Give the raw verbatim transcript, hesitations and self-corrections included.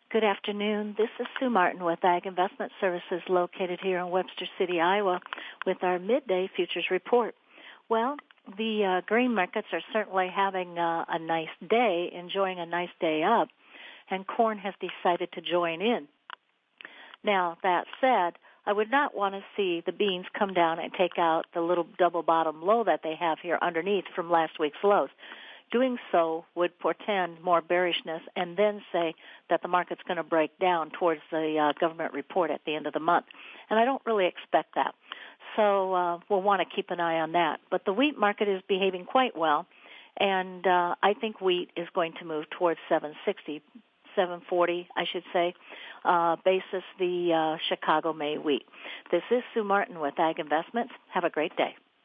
Good afternoon. This is Sue Martin with Ag Investment Services located here in Webster City, Iowa, with our midday futures report. Well, the uh, grain markets are certainly having uh, a nice day, enjoying a nice day up, and corn has decided to join in. Now, that said, I would not want to see the beans come down and take out the little double bottom low that they have here underneath from last week's lows. Doing so would portend more bearishness and then say that the market's going to break down towards the uh, government report at the end of the month. And I don't really expect that. So uh, we'll want to keep an eye on that. But the wheat market is behaving quite well, and uh, I think wheat is going to move towards seven sixty, seven forty, I should say, uh, basis the uh, Chicago May wheat. This is Sue Martin with Ag Investments. Have a great day.